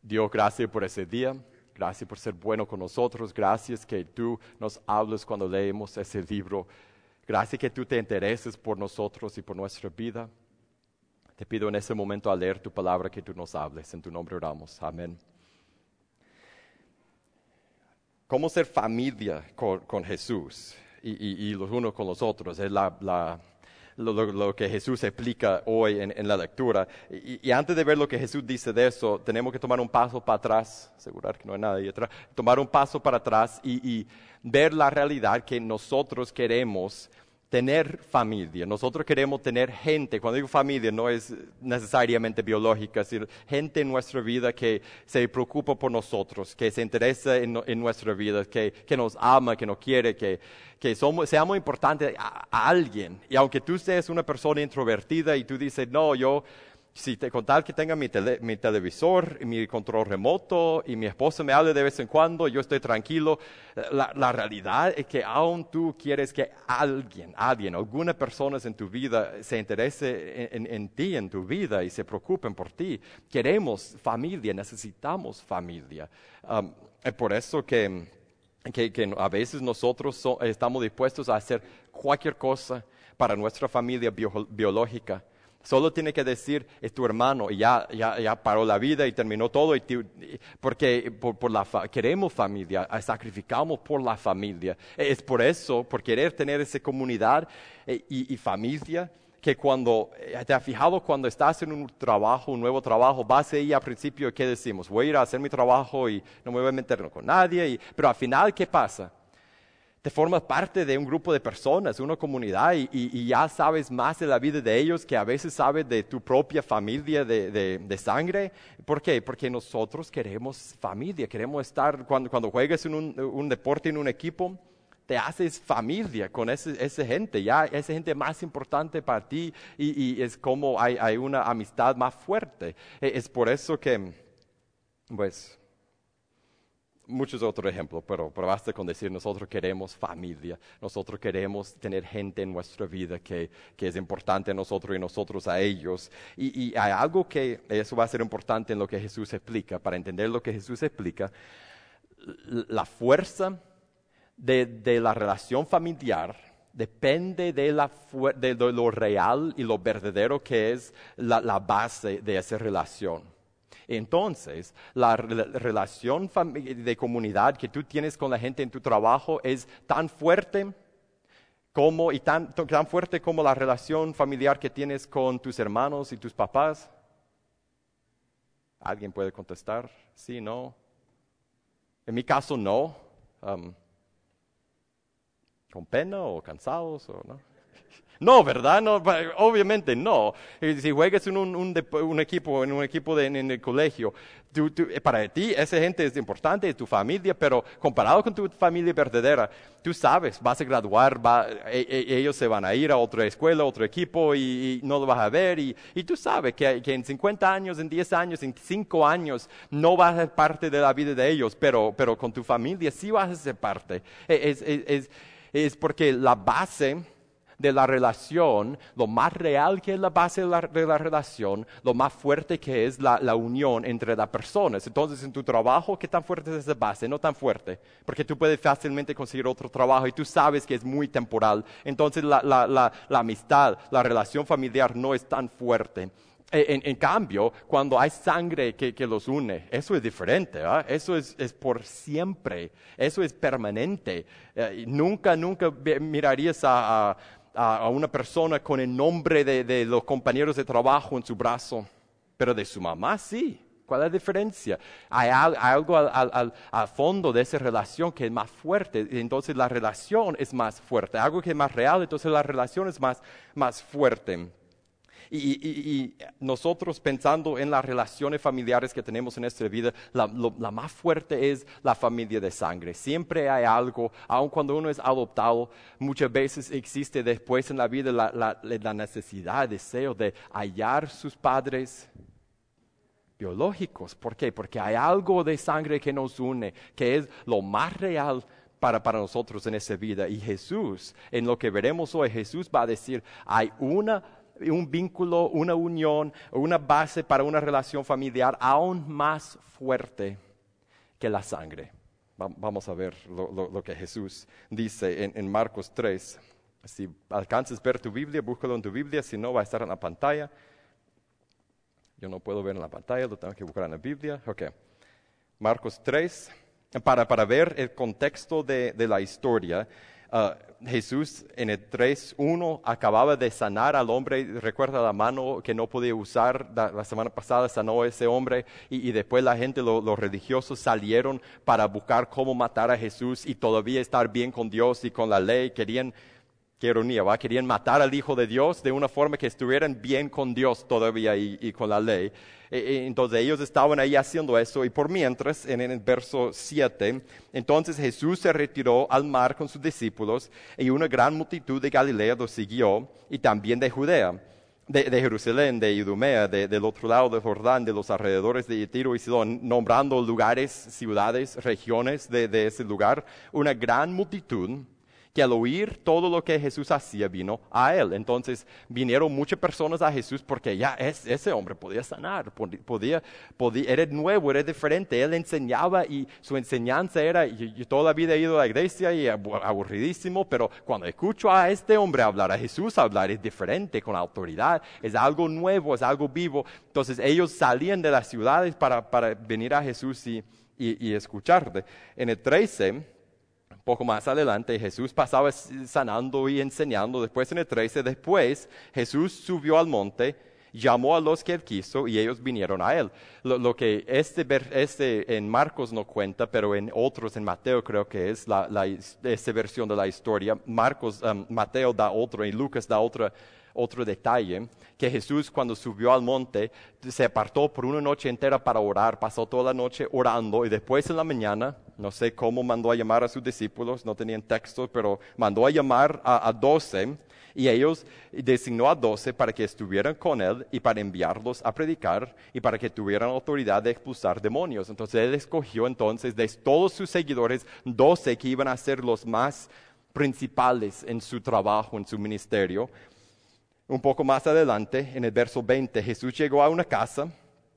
Dios, gracias por ese día. Gracias por ser bueno con nosotros. Gracias que tú nos hablas cuando leemos ese libro. Gracias que tú te intereses por nosotros y por nuestra vida. Te pido en ese momento al leer tu palabra que tú nos hables. En tu nombre oramos. Amén. ¿Cómo ser familia con Jesús y los unos con los otros? Es lo que Jesús explica hoy en la lectura. Y antes de ver lo que Jesús dice de eso, tenemos que tomar un paso para atrás, asegurar que no hay nada ahí atrás, tomar un paso para atrás y ver la realidad que nosotros queremos tener familia. Nosotros queremos tener gente. Cuando digo familia no es necesariamente biológica, sino gente en nuestra vida que se preocupa por nosotros, que se interesa en nuestra vida, que nos ama, que nos quiere, que seamos importantes a alguien. Y aunque tú seas una persona introvertida y tú dices, no, con tal que tenga mi televisor, mi control remoto y mi esposa me hable de vez en cuando, yo estoy tranquilo. La realidad es que aún tú quieres que alguna persona en tu vida se interese en ti, en tu vida y se preocupen por ti. Queremos familia, necesitamos familia. Es por eso que a veces nosotros estamos dispuestos a hacer cualquier cosa para nuestra familia biológica. Solo tiene que decir, es tu hermano, y ya paró la vida y terminó todo, porque queremos familia, sacrificamos por la familia. Es por eso, por querer tener esa comunidad y familia, que cuando te has fijado cuando estás en un nuevo trabajo, vas ahí al principio, ¿qué decimos? Voy a ir a hacer mi trabajo y no me voy a meter con nadie, pero al final, ¿qué pasa? Te formas parte de un grupo de personas, una comunidad, y ya sabes más de la vida de ellos que a veces sabes de tu propia familia de sangre. ¿Por qué? Porque nosotros queremos familia, queremos estar, cuando juegas en un deporte, en un equipo, te haces familia con esa gente, ya esa gente más importante para ti y es como hay una amistad más fuerte. Es por eso que, pues, muchos otros ejemplos, pero basta con decir nosotros queremos familia, nosotros queremos tener gente en nuestra vida que es importante a nosotros y nosotros a ellos. Y hay algo que eso va a ser importante en lo que Jesús explica. Para entender lo que Jesús explica, la fuerza de la relación familiar depende de lo real y lo verdadero que es la base de esa relación. Entonces, la relación de comunidad que tú tienes con la gente en tu trabajo es tan fuerte tan fuerte como la relación familiar que tienes con tus hermanos y tus papás. ¿Alguien puede contestar? Sí, no. En mi caso, no. ¿Con pena o cansados o no? No, ¿verdad? No, obviamente no. Si juegas en un equipo, en el colegio, para ti esa gente es importante, es tu familia, pero comparado con tu familia verdadera, tú sabes, vas a graduar, ellos se van a ir a otra escuela, a otro equipo y no lo vas a ver. Y tú sabes que en 50 años, en 10 años, en 5 años, no vas a ser parte de la vida de ellos, pero con tu familia sí vas a ser parte. Es porque la base de la relación, lo más real que es la base de la relación, lo más fuerte que es la unión entre las personas. Entonces, en tu trabajo, ¿qué tan fuerte es esa base? No tan fuerte, porque tú puedes fácilmente conseguir otro trabajo y tú sabes que es muy temporal. Entonces, la amistad, la relación familiar no es tan fuerte. En cambio, cuando hay sangre que los une, eso es diferente, ¿eh? Eso es por siempre, eso es permanente. Nunca mirarías a una persona con el nombre de los compañeros de trabajo en su brazo, pero de su mamá sí. ¿Cuál es la diferencia? Hay algo al fondo de esa relación que es más fuerte, entonces la relación es más fuerte. Algo que es más real, entonces la relación es más fuerte. Y nosotros pensando en las relaciones familiares que tenemos en nuestra vida, la más fuerte es la familia de sangre. Siempre hay algo, aun cuando uno es adoptado, muchas veces existe después en la vida la necesidad, el deseo de hallar sus padres biológicos. ¿Por qué? Porque hay algo de sangre que nos une, que es lo más real para nosotros en esa vida. Y Jesús, en lo que veremos hoy, Jesús va a decir, hay una un vínculo, una unión, una base para una relación familiar aún más fuerte que la sangre. Vamos a ver lo que Jesús dice en Marcos 3. Si alcanzas a ver tu Biblia, búscalo en tu Biblia, si no va a estar en la pantalla. Yo no puedo ver en la pantalla, lo tengo que buscar en la Biblia. Ok. Marcos 3, para ver el contexto de la historia. Jesús en el 3:1 acababa de sanar al hombre, recuerda la mano que no podía usar, la semana pasada sanó a ese hombre y después la gente, los religiosos salieron para buscar cómo matar a Jesús y todavía estar bien con Dios y con la ley, querían, qué ironía, ¿va? Querían matar al Hijo de Dios de una forma que estuvieran bien con Dios todavía y con la ley. Entonces ellos estaban ahí haciendo eso y por mientras, en el verso 7, entonces Jesús se retiró al mar con sus discípulos y una gran multitud de Galilea lo siguió y también de Judea, de Jerusalén, de Idumea, del otro lado del Jordán, de los alrededores de Tiro y Sidón, nombrando lugares, ciudades, regiones de ese lugar, una gran multitud que al oír todo lo que Jesús hacía vino a él. Entonces vinieron muchas personas a Jesús porque ya ese hombre podía sanar, era nuevo, era diferente. Él enseñaba y su enseñanza era, yo toda la vida he ido a la iglesia y aburridísimo, pero cuando escucho a este hombre hablar, a Jesús hablar, es diferente, con autoridad, es algo nuevo, es algo vivo. Entonces ellos salían de las ciudades para venir a Jesús y escucharle. En el 13, poco más adelante, Jesús pasaba sanando y enseñando. Después en el 13, después Jesús subió al monte, llamó a los que él quiso y ellos vinieron a él. Lo que en Marcos no cuenta, pero en otros, en Mateo creo que es esta versión de la historia. Mateo da otro y Lucas da otro detalle, que Jesús cuando subió al monte se apartó por una noche entera para orar, pasó toda la noche orando y después en la mañana, no sé cómo mandó a llamar a sus discípulos, no tenían texto, pero mandó a llamar a 12 y ellos designó a 12 para que estuvieran con él y para enviarlos a predicar y para que tuvieran autoridad de expulsar demonios. Entonces él escogió entonces de todos sus seguidores 12 que iban a ser los más principales en su trabajo, en su ministerio. Un poco más adelante, en el verso 20, Jesús llegó a una casa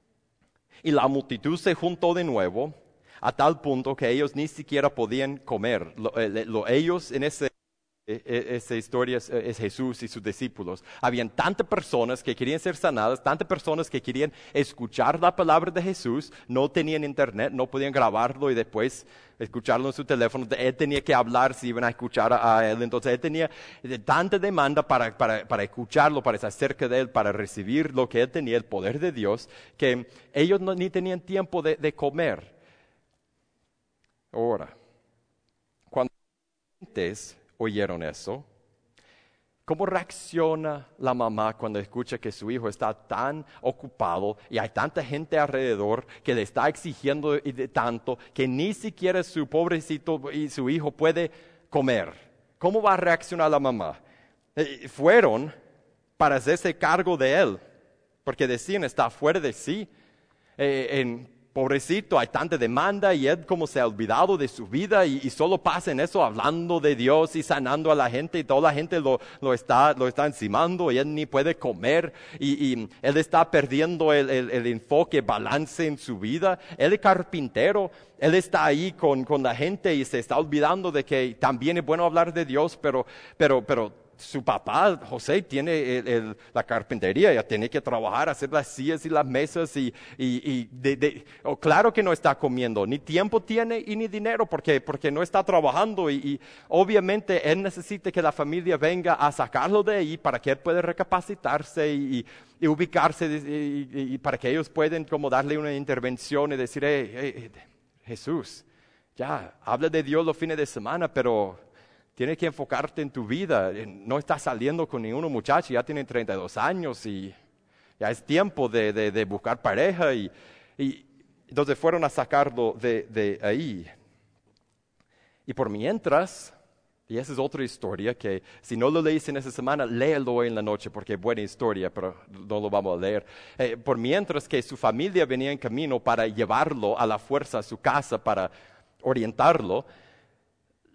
y la multitud se juntó de nuevo a tal punto que ellos ni siquiera podían comer. Ellos en esa historia es Jesús y sus discípulos. Habían tantas personas que querían ser sanadas, tantas personas que querían escuchar la palabra de Jesús, no tenían internet, no podían grabarlo y después escucharlo en su teléfono. Él tenía que hablar si iban a escuchar a él. Entonces él tenía tanta demanda para escucarlo, para estar cerca de él, para recibir lo que él tenía, el poder de Dios, que ellos ni tenían tiempo de comer. Ahora, cuando oyeron eso, ¿cómo reacciona la mamá cuando escucha que su hijo está tan ocupado y hay tanta gente alrededor que le está exigiendo tanto que ni siquiera su pobrecito y su hijo puede comer? ¿Cómo va a reaccionar la mamá? Fueron para hacerse cargo de él, porque decían, está fuera de sí. Pobrecito, hay tanta demanda y él como se ha olvidado de su vida y solo pasa en eso hablando de Dios y sanando a la gente y toda la gente lo está encimando y él ni puede comer y él está perdiendo el enfoque, balance en su vida. Él es carpintero, él está ahí con la gente y se está olvidando de que también es bueno hablar de Dios, pero su papá, José, tiene la carpintería, ya tiene que trabajar, hacer las sillas y las mesas claro que no está comiendo, ni tiempo tiene y ni dinero porque no está trabajando y obviamente él necesita que la familia venga a sacarlo de ahí para que él pueda recapacitarse y ubicarse y para que ellos puedan como darle una intervención y decir, Jesús, ya, habla de Dios los fines de semana, pero tienes que enfocarte en tu vida. No estás saliendo con ninguno muchacho, ya tienen 32 años y ya es tiempo de buscar pareja. Y entonces fueron a sacarlo de ahí. Y por mientras, y esa es otra historia que si no lo leíste en esa semana, léelo hoy en la noche porque es buena historia, pero no lo vamos a leer. Por mientras que su familia venía en camino para llevarlo a la fuerza a su casa para orientarlo,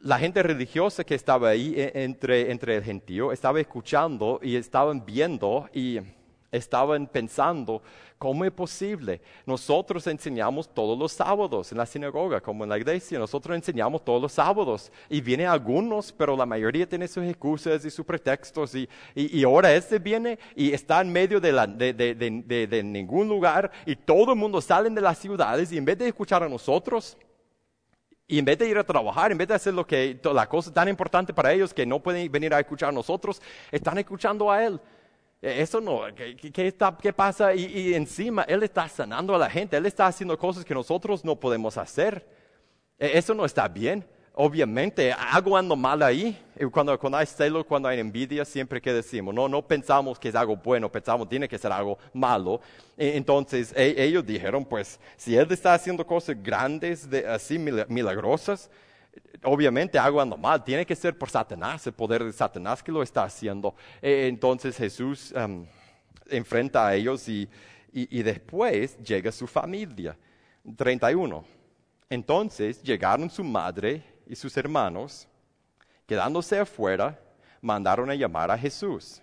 la gente religiosa que estaba ahí entre el gentío estaba escuchando y estaban viendo y estaban pensando, ¿cómo es posible? Nosotros enseñamos todos los sábados en la sinagoga, como en la iglesia, nosotros enseñamos todos los sábados. Y vienen algunos, pero la mayoría tiene sus excusas y sus pretextos. Y ahora viene y está en medio de ningún lugar y todo el mundo sale de las ciudades y en vez de escuchar a nosotros, y en vez de ir a trabajar, en vez de hacer la cosa tan importante para ellos que no pueden venir a escuchar a nosotros, están escuchando a Él. Eso no, ¿qué pasa? Y encima Él está sanando a la gente, Él está haciendo cosas que nosotros no podemos hacer. Eso no está bien. Obviamente, algo anda mal ahí. Cuando hay celos, cuando hay envidia, siempre que decimos, no pensamos que es algo bueno, pensamos que tiene que ser algo malo. Entonces, ellos dijeron, pues, si Él está haciendo cosas grandes, así milagrosas, obviamente algo anda mal, tiene que ser por Satanás, el poder de Satanás que lo está haciendo. Entonces Jesús enfrenta a ellos y después llega su familia. 31. Entonces llegaron su madre y sus hermanos, quedándose afuera, mandaron a llamar a Jesús.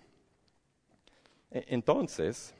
Entonces,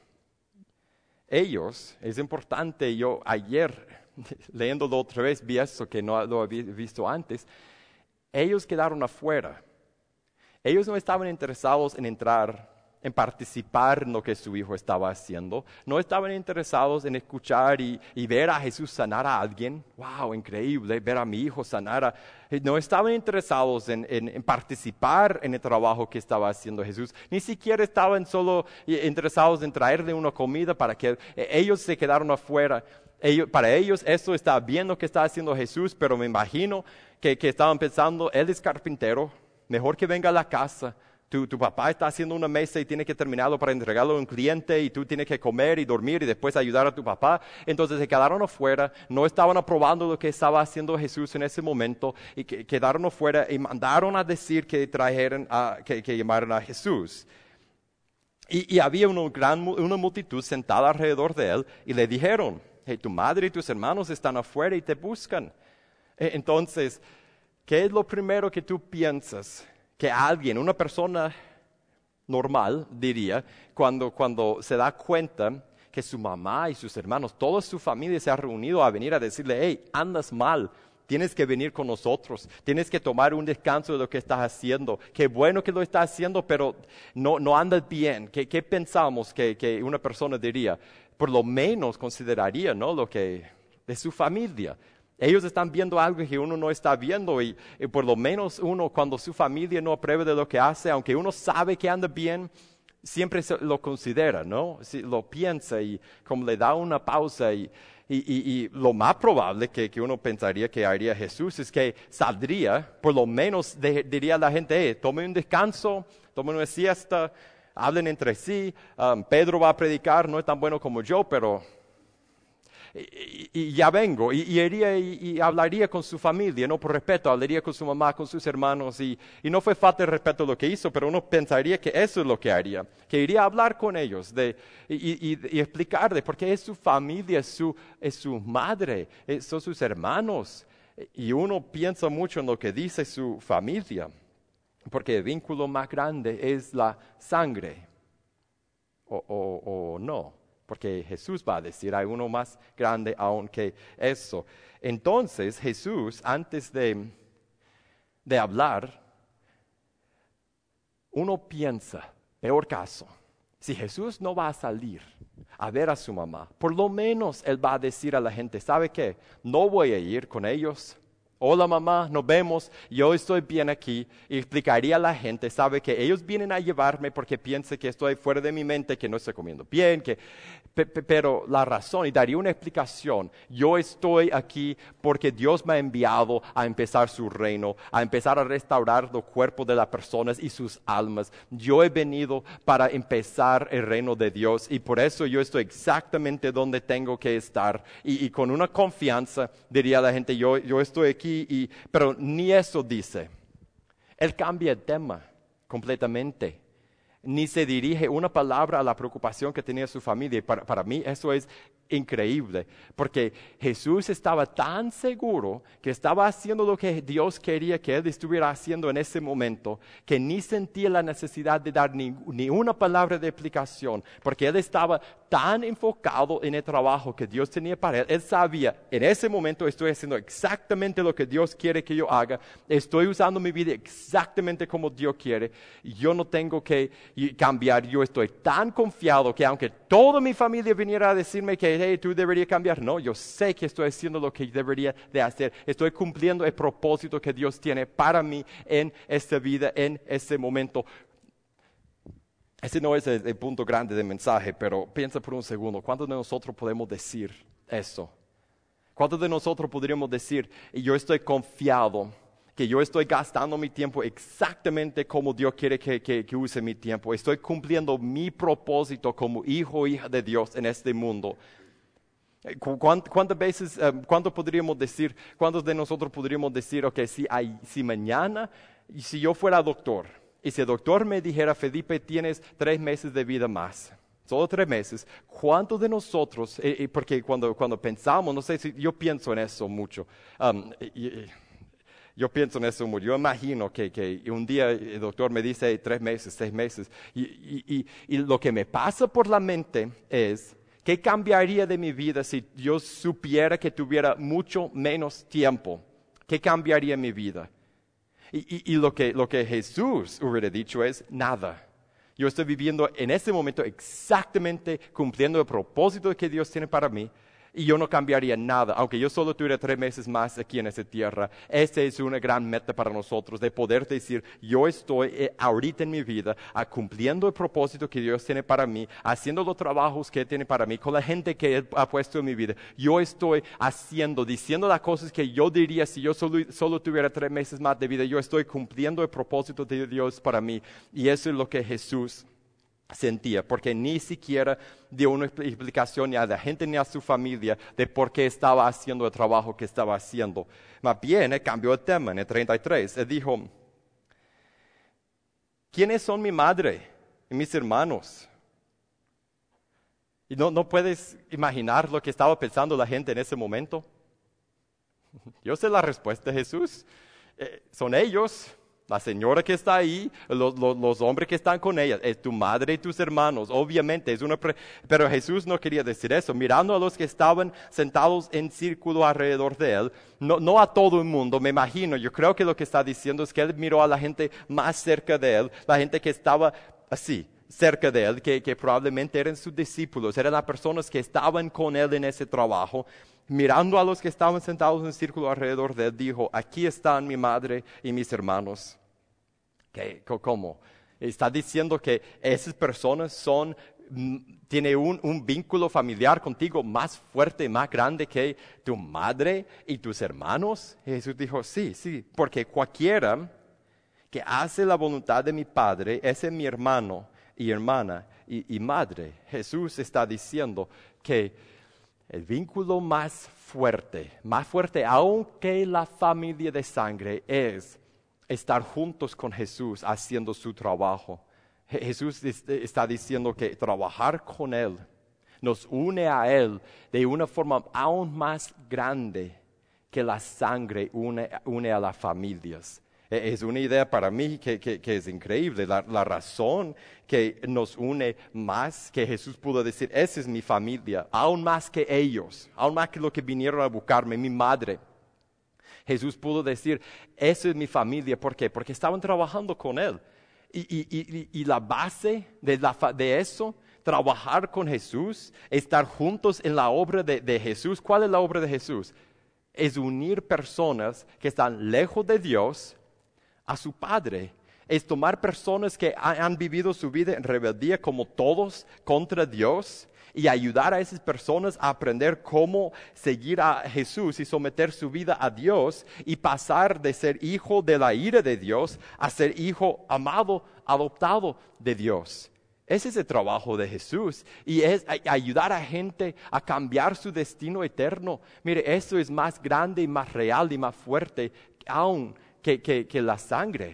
ellos, es importante, yo ayer leyéndolo otra vez, vi eso que no lo había visto antes. Ellos quedaron afuera. Ellos no estaban interesados en entrar, en participar en lo que su hijo estaba haciendo. No estaban interesados en escuchar y ver a Jesús sanar a alguien. ¡Wow! Increíble ver a mi hijo sanar No estaban interesados en participar en el trabajo que estaba haciendo Jesús. Ni siquiera estaban solo interesados en traerle una comida para que ellos se quedaron afuera. Para ellos esto está bien lo que está haciendo Jesús, pero me imagino que estaban pensando, Él es carpintero, mejor que venga a la casa. Tu papá está haciendo una mesa y tiene que terminarlo para entregarlo a un cliente y tú tienes que comer y dormir y después ayudar a tu papá. Entonces se quedaron afuera, no estaban aprobando lo que estaba haciendo Jesús en ese momento y quedaron afuera y mandaron a decir que que llamaran a Jesús. Y había una multitud sentada alrededor de Él y le dijeron, hey, tu madre y tus hermanos están afuera y te buscan. Entonces, ¿qué es lo primero que tú piensas que alguien, una persona normal, diría, cuando se da cuenta que su mamá y sus hermanos, toda su familia se ha reunido a venir a decirle, hey, andas mal, tienes que venir con nosotros, tienes que tomar un descanso de lo que estás haciendo, qué bueno que lo estás haciendo, pero no andas bien. ¿Qué pensamos que una persona diría? Por lo menos consideraría, ¿no?, lo que de su familia. Ellos están viendo algo que uno no está viendo y por lo menos uno, cuando su familia no aprueba de lo que hace, aunque uno sabe que anda bien, siempre lo considera, ¿no? Lo piensa y como le da una pausa y lo más probable que uno pensaría que haría Jesús es que saldría, por lo menos diría a la gente, tome un descanso, tome una siesta, hablen entre sí, Pedro va a predicar, no es tan bueno como yo, pero y ya vengo, y iría y hablaría con su familia, no por respeto, hablaría con su mamá, con sus hermanos, y no fue falta de respeto lo que hizo, pero uno pensaría que eso es lo que haría, que iría a hablar con ellos y explicarles, porque es su familia, es su madre, son sus hermanos, y uno piensa mucho en lo que dice su familia, porque el vínculo más grande es la sangre, o no. Porque Jesús va a decir, hay uno más grande aún que eso. Entonces Jesús, antes de hablar, uno piensa, peor caso, si Jesús no va a salir a ver a su mamá, por lo menos Él va a decir a la gente, ¿sabe qué? No voy a ir con ellos. Hola mamá, nos vemos, yo estoy bien aquí. Y explicaría a la gente, sabe que ellos vienen a llevarme porque piensan que estoy fuera de mi mente, que no estoy comiendo bien, pero la razón, y daría una explicación, yo estoy aquí porque Dios me ha enviado a empezar su reino, a empezar a restaurar los cuerpos de las personas y sus almas. Yo he venido para empezar el reino de Dios y por eso yo estoy exactamente donde tengo que estar. Y con una confianza diría a la gente, yo estoy aquí. Pero ni eso dice. Él cambia el tema completamente. ni se dirige una palabra a la preocupación que tenía su familia. Y para mí eso es increíble, porque Jesús estaba tan seguro que estaba haciendo lo que Dios quería que Él estuviera haciendo en ese momento, que ni sentía la necesidad de dar ni una palabra de explicación, porque Él estaba tan enfocado en el trabajo que Dios tenía para Él. Él sabía, en ese momento estoy haciendo exactamente lo que Dios quiere que yo haga, estoy usando mi vida exactamente como Dios quiere, y yo no tengo que cambiar. Yo estoy tan confiado que aunque toda mi familia viniera a decirme que hey, tú deberías cambiar, no, yo sé que estoy haciendo lo que debería de hacer. Estoy cumpliendo el propósito que Dios tiene para mí en esta vida, en este momento. Ese no es el punto grande del mensaje, pero piensa por un segundo, ¿cuántos de nosotros podemos decir eso? ¿Cuántos de nosotros podríamos decir, yo estoy confiado, que yo estoy gastando mi tiempo exactamente como Dios quiere que use mi tiempo? Estoy cumpliendo mi propósito como hijo o hija de Dios en este mundo. ¿Cuántas veces, cuántos de nosotros podríamos decir, ok, si mañana, si yo fuera doctor, y si el doctor me dijera, Felipe, tienes 3 meses de vida más, solo 3 meses, ¿cuántos de nosotros, porque cuando pensamos, no sé si yo pienso en eso mucho, yo pienso en eso mucho, yo imagino que un día el doctor me dice 3 meses, 6 meses, y lo que me pasa por la mente es, ¿qué cambiaría de mi vida si yo supiera que tuviera mucho menos tiempo? ¿Qué cambiaría en mi vida? Y lo que Jesús hubiera dicho es nada. Yo estoy viviendo en este momento exactamente cumpliendo el propósito que Dios tiene para mí. Y yo no cambiaría nada, aunque yo solo tuviera 3 meses más aquí en esta tierra. Esta es una gran meta para nosotros, de poder decir, yo estoy ahorita en mi vida cumpliendo el propósito que Dios tiene para mí, haciendo los trabajos que Él tiene para mí, con la gente que Él ha puesto en mi vida. Yo estoy diciendo las cosas que yo diría si yo solo tuviera 3 meses más de vida. Yo estoy cumpliendo el propósito de Dios para mí. Y eso es lo que Jesús sentía, porque ni siquiera dio una explicación ni a la gente ni a su familia de por qué estaba haciendo el trabajo que estaba haciendo. Más bien, él cambió el tema en el 33. Él dijo, ¿quiénes son mi madre y mis hermanos? Y no puedes imaginar lo que estaba pensando la gente en ese momento. Yo sé la respuesta de Jesús. Son ellos. La señora que está ahí, los hombres que están con ella, es tu madre y tus hermanos. Obviamente, pero Jesús no quería decir eso. Mirando a los que estaban sentados en círculo alrededor de él, no a todo el mundo, me imagino. Yo creo que lo que está diciendo es que él miró a la gente más cerca de él, la gente que estaba así, cerca de él, que probablemente eran sus discípulos, eran las personas que estaban con él en ese trabajo. Mirando a los que estaban sentados en círculo alrededor de él, dijo, aquí están mi madre y mis hermanos. ¿Cómo? Está diciendo que esas personas tienen un vínculo familiar contigo más fuerte, más grande que tu madre y tus hermanos. Y Jesús dijo, sí, porque cualquiera que hace la voluntad de mi Padre, ese es mi hermano y hermana y madre. Jesús está diciendo que el vínculo más fuerte, aunque la familia de sangre, es estar juntos con Jesús haciendo su trabajo. Jesús está diciendo que trabajar con Él nos une a Él de una forma aún más grande que la sangre une a las familias. Es una idea para mí que es increíble. La razón que nos une más, que Jesús pudo decir, esa es mi familia, aún más que ellos, aún más que lo que vinieron a buscarme, mi madre. Jesús pudo decir, esa es mi familia. ¿Por qué? Porque estaban trabajando con Él. Y la base de eso, trabajar con Jesús, estar juntos en la obra de Jesús. ¿Cuál es la obra de Jesús? Es unir personas que están lejos de Dios a su Padre. Es tomar personas que han vivido su vida en rebeldía como todos contra Dios y ayudar a esas personas a aprender cómo seguir a Jesús y someter su vida a Dios y pasar de ser hijo de la ira de Dios a ser hijo amado, adoptado de Dios. Ese es el trabajo de Jesús y es ayudar a gente a cambiar su destino eterno. Mire, eso es más grande y más real y más fuerte aún que la sangre.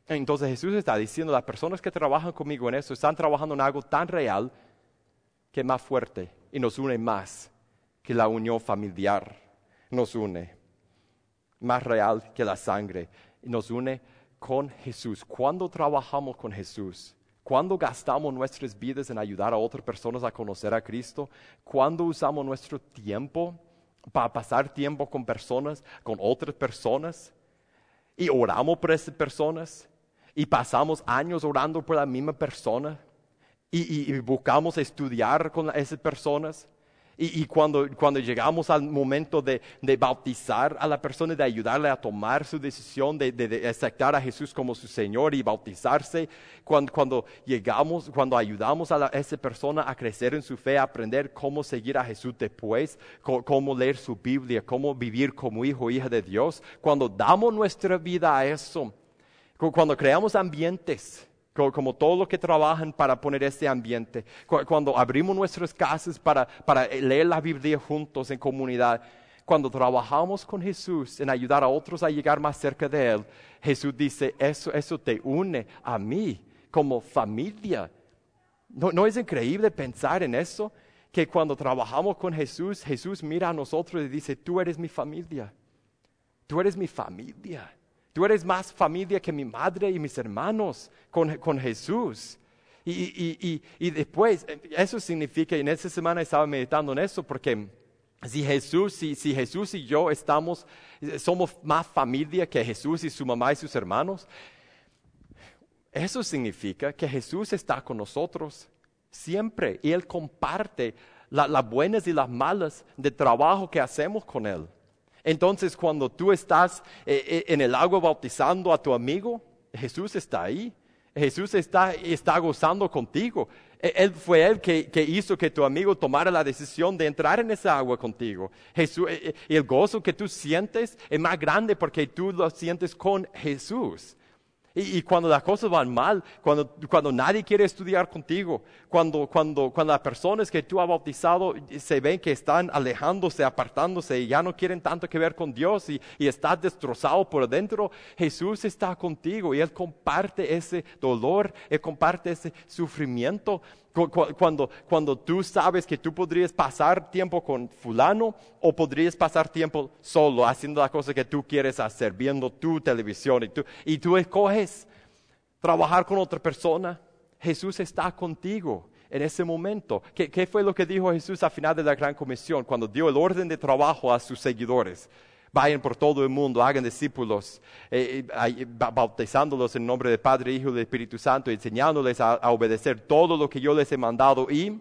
Entonces Jesús está diciendo, las personas que trabajan conmigo en eso están trabajando en algo tan real que es más fuerte y nos une más que la unión familiar. Nos une más real que la sangre y nos une con Jesús. Cuando trabajamos con Jesús, cuando gastamos nuestras vidas en ayudar a otras personas a conocer a Cristo, cuando usamos nuestro tiempo para pasar tiempo con personas, con otras personas, y oramos por esas personas, y pasamos años orando por la misma persona, y buscamos estudiar con esas personas, y cuando llegamos al momento de bautizar a la persona, de ayudarle a tomar su decisión de aceptar a Jesús como su Señor y bautizarse, cuando ayudamos a esa persona a crecer en su fe, a aprender cómo seguir a Jesús después, cómo leer su Biblia, cómo vivir como hijo o hija de Dios, cuando damos nuestra vida a eso, cuando creamos ambientes, como todos los que trabajan para poner ese ambiente, cuando abrimos nuestras casas para leer la Biblia juntos en comunidad, cuando trabajamos con Jesús en ayudar a otros a llegar más cerca de Él, Jesús dice, eso te une a mí como familia. ¿No es increíble pensar en eso? Que cuando trabajamos con Jesús, Jesús mira a nosotros y dice, tú eres mi familia, tú eres mi familia. Tú eres más familia que mi madre y mis hermanos con Jesús. Y después, eso significa, y en esta semana estaba meditando en eso, porque si Jesús y yo somos más familia que Jesús y su mamá y sus hermanos, eso significa que Jesús está con nosotros siempre. Y Él comparte las buenas y las malas del trabajo que hacemos con Él. Entonces, cuando tú estás en el agua bautizando a tu amigo, Jesús está ahí. Jesús está gozando contigo. Fue Él que hizo que tu amigo tomara la decisión de entrar en esa agua contigo. El gozo que tú sientes es más grande porque tú lo sientes con Jesús. Y cuando las cosas van mal, cuando nadie quiere estudiar contigo, cuando las personas que tú has bautizado se ven que están alejándose, apartándose y ya no quieren tanto que ver con Dios y estás destrozado por dentro, Jesús está contigo y Él comparte ese dolor, Él comparte ese sufrimiento. Cuando tú sabes que tú podrías pasar tiempo con fulano o podrías pasar tiempo solo haciendo la cosa que tú quieres hacer, viendo tu televisión y tú escoges trabajar con otra persona, Jesús está contigo en ese momento. ¿Qué fue lo que dijo Jesús al final de la Gran Comisión cuando dio el orden de trabajo a sus seguidores? Vayan por todo el mundo, hagan discípulos, bautizándolos en nombre del Padre, Hijo y del Espíritu Santo, enseñándoles a obedecer todo lo que yo les he mandado. Y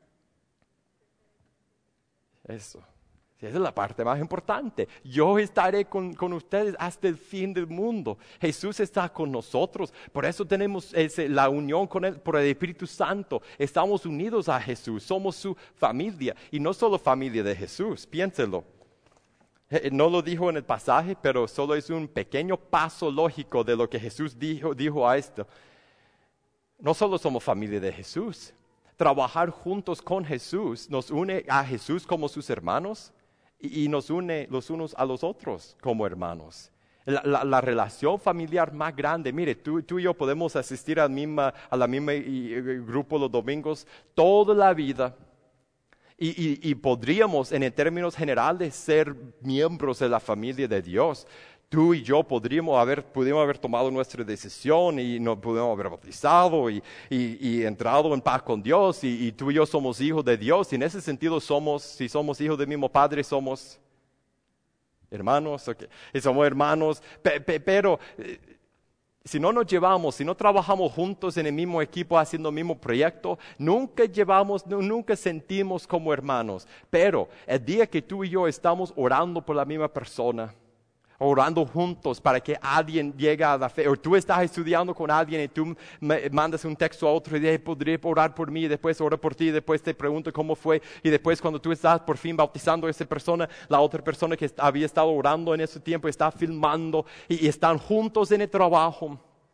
esa es la parte más importante. Yo estaré con ustedes hasta el fin del mundo. Jesús está con nosotros. Por eso tenemos la unión con Él por el Espíritu Santo. Estamos unidos a Jesús. Somos su familia. Y no solo familia de Jesús, piénselo. No lo dijo en el pasaje, pero solo es un pequeño paso lógico de lo que Jesús dijo a esto. No solo somos familia de Jesús. Trabajar juntos con Jesús nos une a Jesús como sus hermanos y nos une los unos a los otros como hermanos. La relación familiar más grande, mire, tú y yo podemos asistir a la misma grupo los domingos toda la vida. Y podríamos, en términos generales, ser miembros de la familia de Dios. Tú y yo pudimos haber tomado nuestra decisión y nos pudimos haber bautizado y entrado en paz con Dios. Y tú y yo somos hijos de Dios. Y en ese sentido si somos hijos del mismo Padre, somos hermanos. Okay. Y somos hermanos, pero si no nos llevamos, si no trabajamos juntos en el mismo equipo haciendo el mismo proyecto, nunca sentimos como hermanos. Pero el día que tú y yo estamos orando por la misma persona, orando juntos para que alguien llegue a la fe, o tú estás estudiando con alguien y tú me mandas un texto a otro y dices, podría orar por mí, y después ora por ti, y después te pregunto cómo fue, y después cuando tú estás por fin bautizando a esa persona, la otra persona que había estado orando en ese tiempo está filmando y están juntos en el trabajo.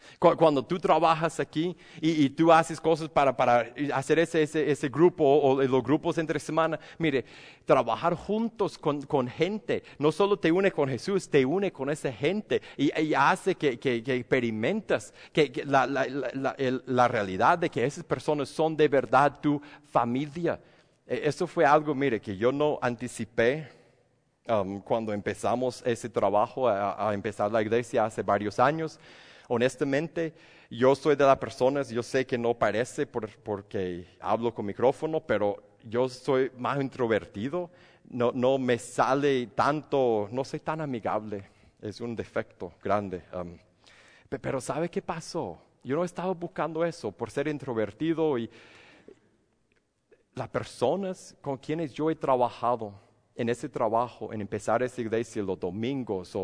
Cuando tú trabajas aquí y tú haces cosas para hacer ese grupo o los grupos entre semana, mire, trabajar juntos con gente no solo te une con Jesús, te une con esa gente y hace que experimentas la realidad de que esas personas son de verdad tu familia. Eso fue algo, mire, que yo no anticipé cuando empezamos ese trabajo a empezar la iglesia hace varios años. Honestamente, yo soy de las personas, yo sé que no parece porque hablo con micrófono, pero yo soy más introvertido, no me sale tanto, no soy tan amigable, es un defecto grande. Pero ¿sabe qué pasó? Yo no estaba buscando eso por ser introvertido y las personas con quienes yo he trabajado en ese trabajo, en empezar esa iglesia los domingos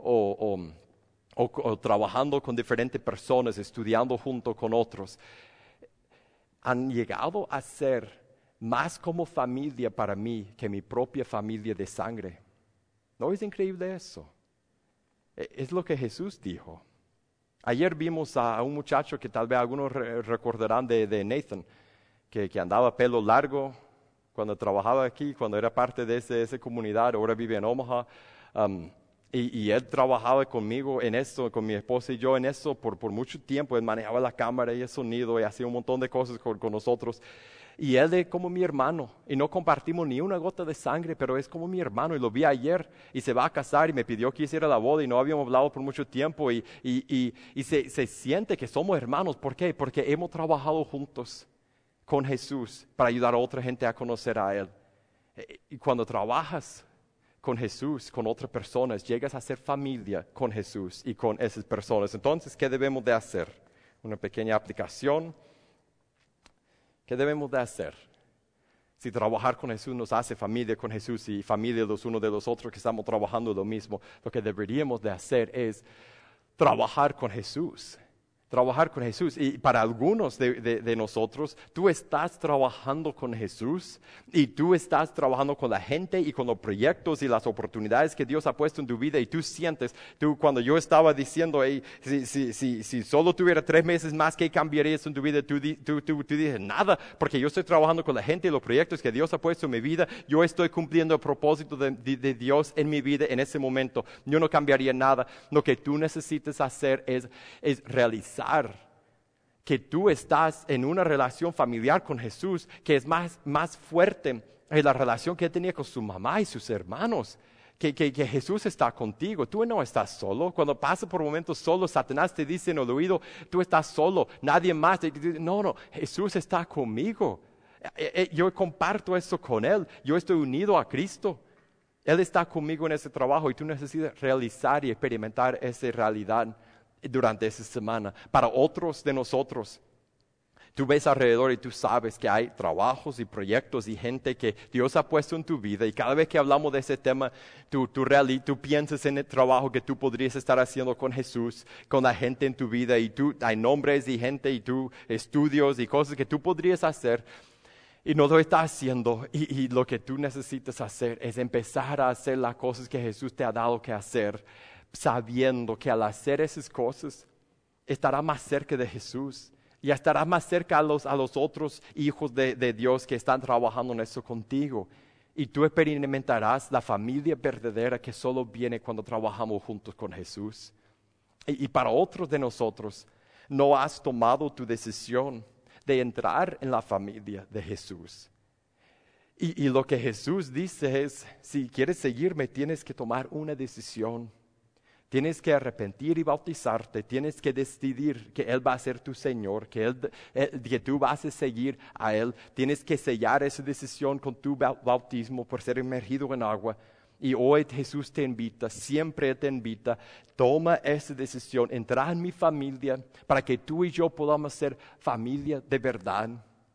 o trabajando con diferentes personas, estudiando junto con otros, han llegado a ser más como familia para mí que mi propia familia de sangre. ¿No es increíble eso? Es lo que Jesús dijo. Ayer vimos a un muchacho que tal vez algunos recordarán de Nathan, que andaba pelo largo cuando trabajaba aquí, cuando era parte de esa comunidad, ahora vive en Omaha. Y él trabajaba conmigo en eso, con mi esposa y yo en eso por mucho tiempo. Él manejaba la cámara y el sonido y hacía un montón de cosas con nosotros. Y él es como mi hermano y no compartimos ni una gota de sangre, pero es como mi hermano y lo vi ayer y se va a casar y me pidió que hiciera la boda y no habíamos hablado por mucho tiempo y se siente que somos hermanos. ¿Por qué? Porque hemos trabajado juntos con Jesús para ayudar a otra gente a conocer a Él. Y cuando trabajas con Jesús, con otras personas, llegas a ser familia con Jesús y con esas personas. Entonces, ¿qué debemos de hacer? Una pequeña aplicación. ¿Qué debemos de hacer? Si trabajar con Jesús nos hace familia con Jesús y familia los unos de los otros que estamos trabajando lo mismo, lo que deberíamos de hacer es trabajar con Jesús. Trabajar con Jesús. Y para algunos de nosotros, tú estás trabajando con Jesús y tú estás trabajando con la gente y con los proyectos y las oportunidades que Dios ha puesto en tu vida y tú sientes, cuando yo estaba diciendo, hey, si solo tuviera 3 meses más, ¿qué cambiarías en tu vida? Tú dices, nada, porque yo estoy trabajando con la gente y los proyectos que Dios ha puesto en mi vida, yo estoy cumpliendo el propósito de Dios en mi vida en ese momento, yo no cambiaría nada. Lo que tú necesitas hacer es realizar que tú estás en una relación familiar con Jesús que es más fuerte en la relación que él tenía con su mamá y sus hermanos. Que Jesús está contigo, tú no estás solo. Cuando pasas por momentos solo, Satanás te dice en el oído, tú estás solo, nadie más. No, Jesús está conmigo. Yo comparto eso con Él, yo estoy unido a Cristo. Él está conmigo en ese trabajo y tú necesitas realizar y experimentar esa realidad durante esa semana. Para otros de nosotros, tú ves alrededor y tú sabes que hay trabajos y proyectos y gente que Dios ha puesto en tu vida y cada vez que hablamos de ese tema, tú piensas en el trabajo que tú podrías estar haciendo con Jesús, con la gente en tu vida y hay nombres y gente y estudios y cosas que tú podrías hacer y no lo estás haciendo y lo que tú necesitas hacer es empezar a hacer las cosas que Jesús te ha dado que hacer, sabiendo que al hacer esas cosas estará más cerca de Jesús y estará más cerca a los otros hijos de Dios que están trabajando en eso contigo. Y tú experimentarás la familia verdadera que solo viene cuando trabajamos juntos con Jesús. Y para otros de nosotros, no has tomado tu decisión de entrar en la familia de Jesús. Y lo que Jesús dice es, si quieres seguirme, tienes que tomar una decisión. Tienes que arrepentir y bautizarte, tienes que decidir que Él va a ser tu Señor, que tú vas a seguir a Él. Tienes que sellar esa decisión con tu bautismo por ser emergido en agua. Y hoy Jesús te invita, siempre te invita, toma esa decisión, entra en mi familia para que tú y yo podamos ser familia de verdad.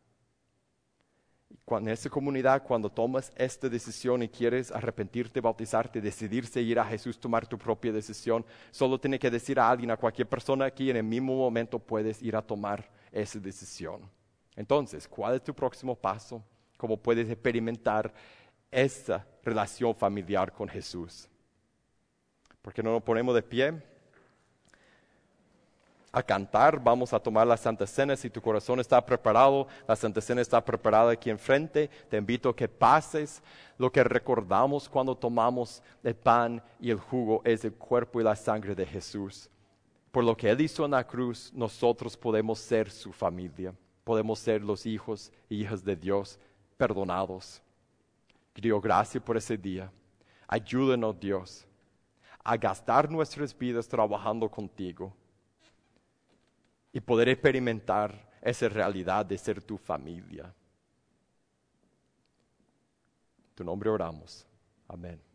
En esa comunidad, cuando tomas esta decisión y quieres arrepentirte, bautizarte, decidir seguir a Jesús, tomar tu propia decisión, solo tienes que decir a alguien, a cualquier persona aquí, en el mismo momento puedes ir a tomar esa decisión. Entonces, ¿cuál es tu próximo paso? ¿Cómo puedes experimentar esa relación familiar con Jesús? ¿Por qué no nos ponemos de pie? a cantar, vamos a tomar la Santa Cena. Si tu corazón está preparado, la Santa Cena está preparada aquí enfrente. Te invito a que pases. Lo que recordamos cuando tomamos el pan y el jugo es el cuerpo y la sangre de Jesús. Por lo que Él hizo en la cruz, nosotros podemos ser su familia. Podemos ser los hijos e hijas de Dios perdonados. Dios, gracias por ese día. Ayúdenos, Dios, a gastar nuestras vidas trabajando contigo y poder experimentar esa realidad de ser tu familia. En tu nombre oramos. Amén.